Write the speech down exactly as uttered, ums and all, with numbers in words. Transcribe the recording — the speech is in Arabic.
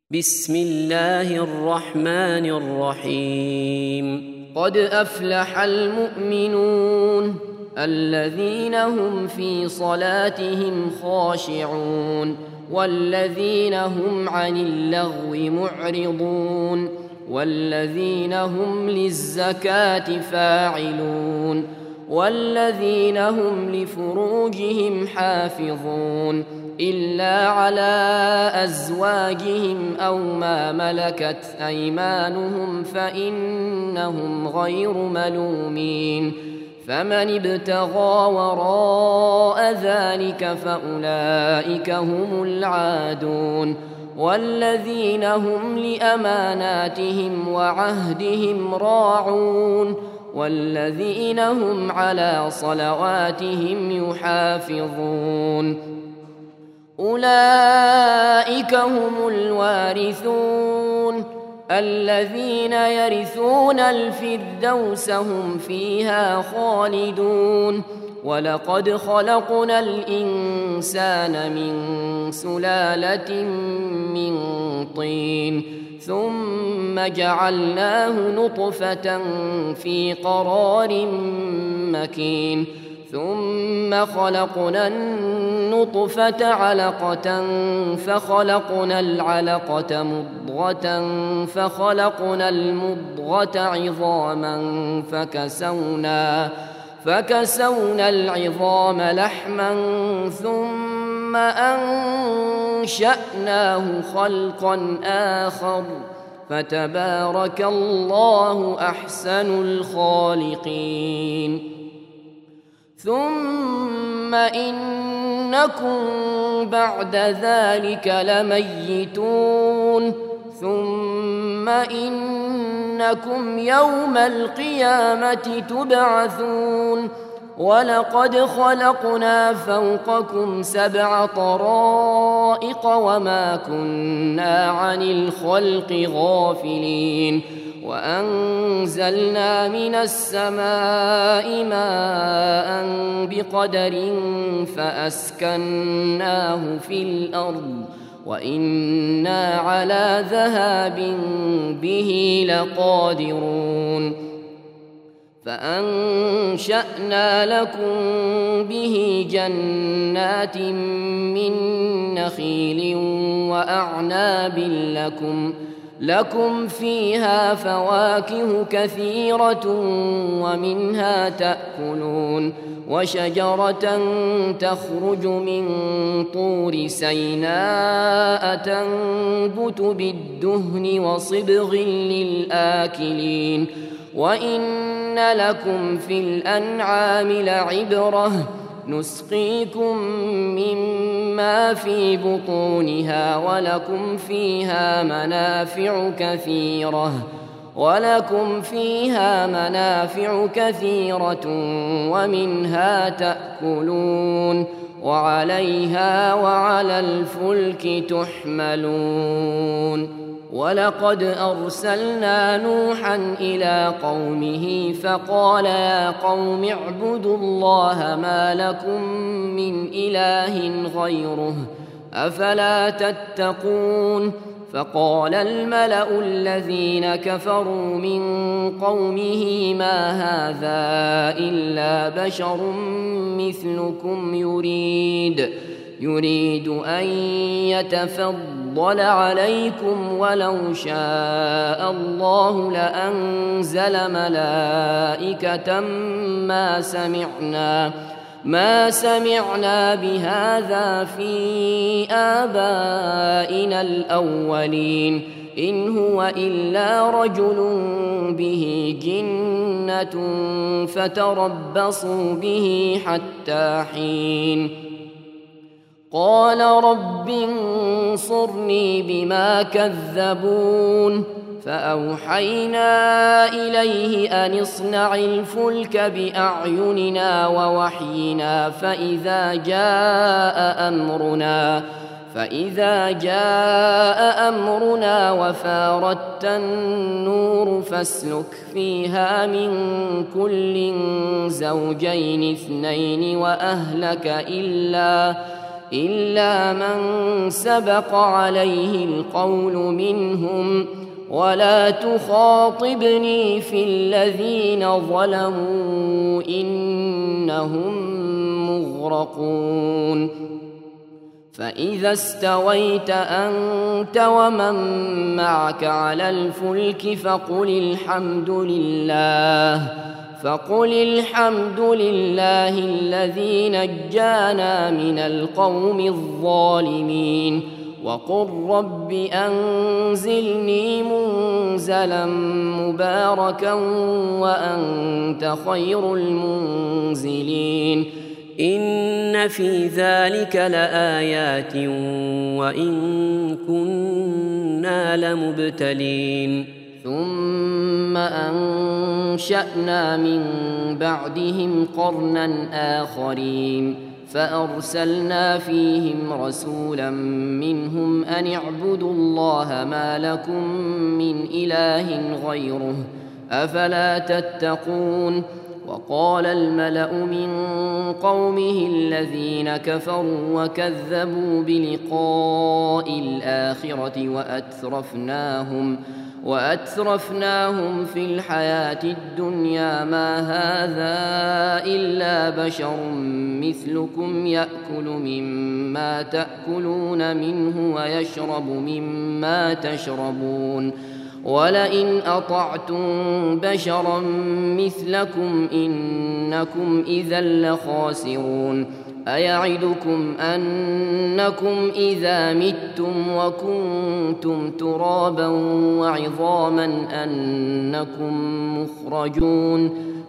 بسم الله الرحمن الرحيم قد أفلح المؤمنون الذين هم في صلاتهم خاشعون والذين هم عن اللغو معرضون والذين هم للزكاة فاعلون والذين هم لفروجهم حافظون إلا على أزواجهم أو ما ملكت أيمانهم فإنهم غير ملومين فمن ابتغى وراء ذلك فأولئك هم العادون والذين هم لأماناتهم وعهدهم راعون والذين هم على صلواتهم يحافظون أولئك هم الوارثون الذين يرثون الفردوس هم فيها خالدون ولقد خلقنا الإنسان من سلالة من طين ثم جعلناه نطفة في قرار مكين ثم خلقنا النطفة علقة فخلقنا العلقة مضغة فخلقنا المضغة عظاما فكسونا فكسونا العظام لحما ثم أنشأناه خلقا آخر فتبارك الله أحسن الخالقين ثم إنكم بعد ذلك لميتون ثم إنكم يوم القيامة تبعثون ولقد خلقنا فوقكم سبع طرائق وما كنا عن الخلق غافلين وأنزلنا من السماء ماء بقدر فأسكناه في الأرض وإنا على ذهاب به لقادرون فأنشأنا لكم به جنات من نخيل وأعناب لكم لكم فيها فواكه كثيرة ومنها تأكلون وشجرة تخرج من طور سيناء تنبت بالدهن وصبغ للآكلين وإن لكم في الأنعام لعبرة نسقيكم مما في بطونها ولكم فيها منافع كثيرة ولكم فيها منافع كثيرة ومنها تأكلون وعليها وعلى الفلك تحملون ولقد أرسلنا نوحا إلى قومه فقال يا قوم اعبدوا الله ما لكم من إله غيره أفلا تتقون فقال الملأ الذين كفروا من قومه ما هذا إلا بشر مثلكم يريد يريد أن يتفضل عليكم ولو شاء الله لأنزل ملائكة ما سمعنا ما سمعنا بهذا في آبائنا الأولين إن هو إلا رجل به جنة فتربصوا به حتى حين قال رب انصرني بما كذبون فأوحينا إليه أن اصنع الفلك بأعيننا ووحينا فإذا جاء أمرنا فإذا جاء أمرنا وفاردت النور فاسلك فيها من كل زوجين اثنين وأهلك إلا إلا من سبق عليه القول منهم ولا تخاطبني في الذين ظلموا إنهم مغرقون فإذا استويت أنت ومن معك على الفلك فقل الحمد لله فقل الحمد لله الذي نجانا من القوم الظالمين وقل رب أنزلني منزلا مباركا وأنت خير المنزلين إن في ذلك لآيات وإن كنا لمبتلين ثم أنشأنا من بعدهم قرنا آخرين فأرسلنا فيهم رسولا منهم أن اعبدوا الله ما لكم من إله غيره أفلا تتقون وقال الملأ من قومه الذين كفروا وكذبوا بلقاء الآخرة وأترفناهم وأترفناهم في الحياة الدنيا ما هذا إلا بشر مثلكم يأكل مما تأكلون منه ويشرب مما تشربون ولئن أطعتم بشرا مثلكم إنكم إذا لخاسرون أيعدكم أنكم إذا متم وكنتم ترابا وعظاما أنكم مخرجون